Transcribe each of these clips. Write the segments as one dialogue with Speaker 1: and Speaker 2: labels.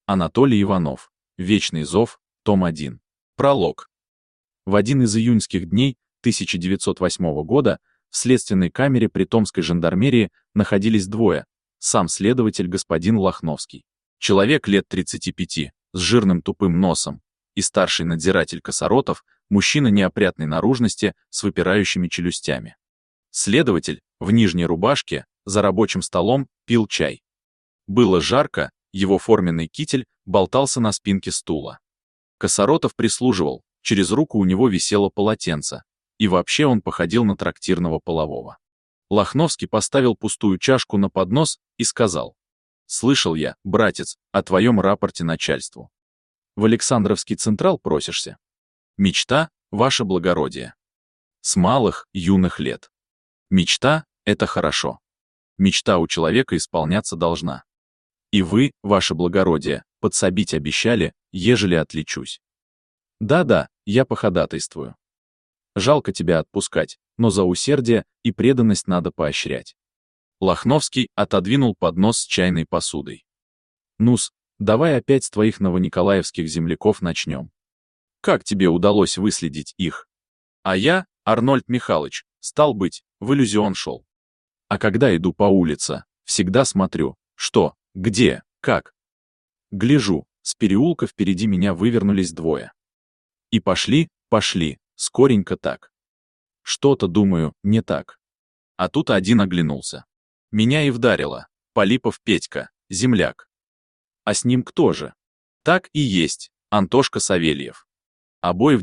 Speaker 1: Анатолий Иванов. Вечный зов. Том 1. Пролог. В один из июньских дней 1908 года в следственной камере при Томской жандармерии находились двое: сам следователь господин Лохновский, человек лет 35, с жирным тупым носом, и старший надзиратель Косоротов, мужчина неопрятной наружности с выпирающими челюстями. Следователь, в нижней рубашке, за рабочим столом, пил чай. Было жарко, его форменный китель болтался на спинке стула. Косоротов прислуживал, через руку у него висело полотенце, и вообще он походил на трактирного полового. Лохновский поставил пустую чашку на поднос и сказал: «Слышал я, братец, о твоем рапорте начальству. В Александровский Централ просишься? Мечта, ваше благородие. С малых, юных лет. Мечта — это хорошо. Мечта у человека исполняться должна. И вы, ваше благородие, подсобить обещали, ежели отличусь. Да-да, я походатайствую. Жалко тебя отпускать, но за усердие и преданность надо поощрять». Лохновский отодвинул поднос с чайной посудой. «Ну-с, давай опять с твоих новониколаевских земляков начнем. Как тебе удалось выследить их? А я, Арнольд Михайлович, стал быть, в иллюзион шел. А когда иду по улице, всегда смотрю, что, где, как. Гляжу, с переулка впереди меня вывернулись двое. И пошли, скоренько так. Что-то, думаю, не так. А тут один оглянулся. Меня и вдарило. Полипов Петька, земляк. А с ним кто же? Так и есть, Антошка Савельев. Обои в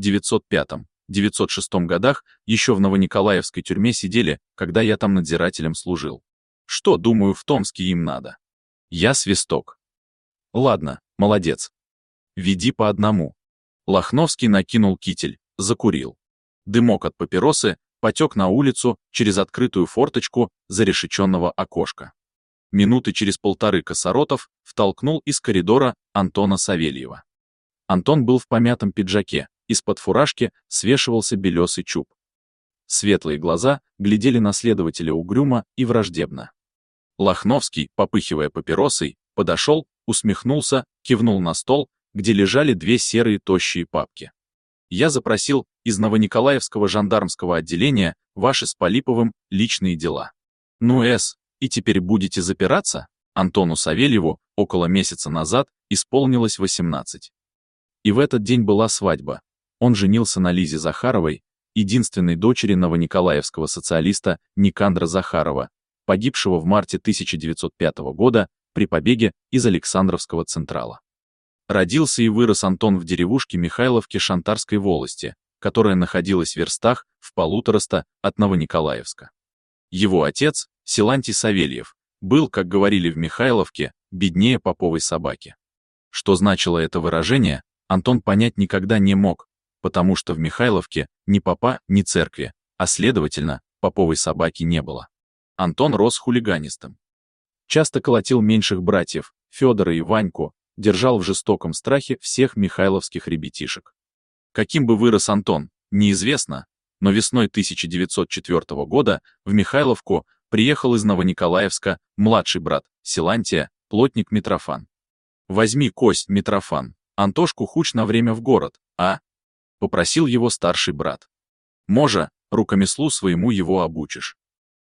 Speaker 1: 905-906 годах еще в Новониколаевской тюрьме сидели, когда я там надзирателем служил. Что, думаю, в Томске им надо? Я свисток. Ладно, молодец. Веди по одному. Лохновский накинул китель, закурил. Дымок от папиросы потек на улицу через открытую форточку зарешеченного окошка. Минуты через полторы Косоротов втолкнул из коридора Антона Савельева. Антон был в помятом пиджаке, из-под фуражки свешивался белесый чуб. Светлые глаза глядели на следователя угрюмо и враждебно. Лохновский, попыхивая папиросой, подошел, усмехнулся, кивнул на стол, где лежали две серые тощие папки. «Я запросил из Новониколаевского жандармского отделения ваши с Полиповым личные дела. И теперь будете запираться?» Антону Савельеву около месяца назад исполнилось 18. И в этот день была свадьба. Он женился на Лизе Захаровой, единственной дочери новониколаевского социалиста Никандра Захарова, погибшего в марте 1905 года при побеге из Александровского Централа. Родился и вырос Антон в деревушке Михайловки Шантарской волости, которая находилась в верстах в 1,5 от Новониколаевска. Его отец, Силантий Савельев, был, как говорили в Михайловке, беднее поповой собаки. Что значило это выражение, Антон понять никогда не мог, потому что в Михайловке ни попа, ни церкви, а следовательно, поповой собаки не было. Антон рос хулиганистым. Часто колотил меньших братьев, Федора и Ваньку, держал в жестоком страхе всех михайловских ребятишек. Каким бы вырос Антон, неизвестно, но весной 1904 года в Михайловку приехал из Новониколаевска младший брат Силантия, плотник Митрофан. «Возьми кость, Митрофан, Антошку хуч на время в город, а?» — попросил его старший брат. «Можа, рукомеслу своему его обучишь.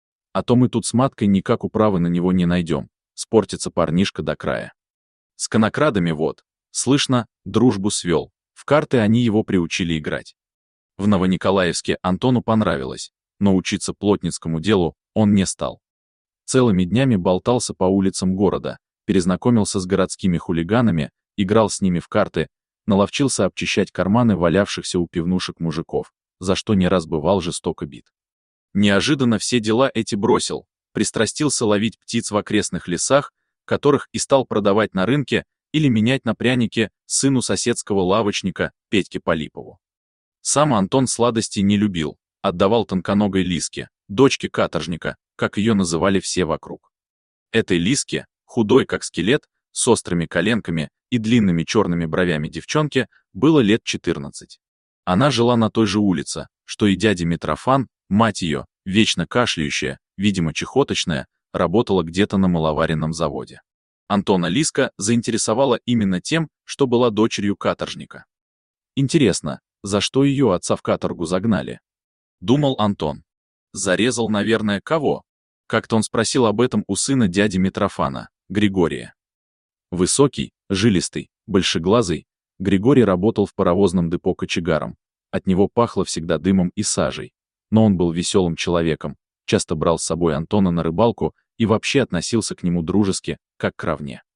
Speaker 1: А то мы тут с маткой никак управы на него не найдем, спортится парнишка до края. С конокрадами вот, слышно, дружбу свел, в карты они его приучили играть». В Новониколаевске Антону понравилось, но учиться плотницкому делу он не стал. Целыми днями болтался по улицам города, перезнакомился с городскими хулиганами, играл с ними в карты, наловчился обчищать карманы валявшихся у пивнушек мужиков, за что не раз бывал жестоко бит. Неожиданно все дела эти бросил, пристрастился ловить птиц в окрестных лесах, которых и стал продавать на рынке или менять на пряники сыну соседского лавочника Петьке Полипову. Сам Антон сладостей не любил, отдавал тонконогой Лиске, дочке каторжника, как ее называли все вокруг. Этой Лиске, худой как скелет, с острыми коленками и длинными черными бровями девчонке, было лет 14. Она жила на той же улице, что и дядя Митрофан, мать ее, вечно кашляющая, видимо чехоточная, работала где-то на маловаренном заводе. Антона Лиска заинтересовала именно тем, что была дочерью каторжника. Интересно, за что ее отца в каторгу загнали? Думал Антон. Зарезал, наверное, кого? Как-то он спросил об этом у сына дяди Митрофана, Григория. Высокий, жилистый, большеглазый, Григорий работал в паровозном депо кочегаром. От него пахло всегда дымом и сажей. Но он был веселым человеком, часто брал с собой Антона на рыбалку и вообще относился к нему дружески, как к равне.